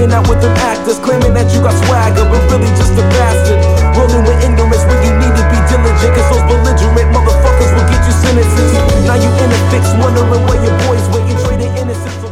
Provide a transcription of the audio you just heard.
hanging out with them actors, claiming that you got swagger, but really just a bastard. Rolling with ignorance when you need to be diligent, cause those belligerent motherfuckers will get you sentences. Now you in a fix, wondering where your boys waiting, trading innocence.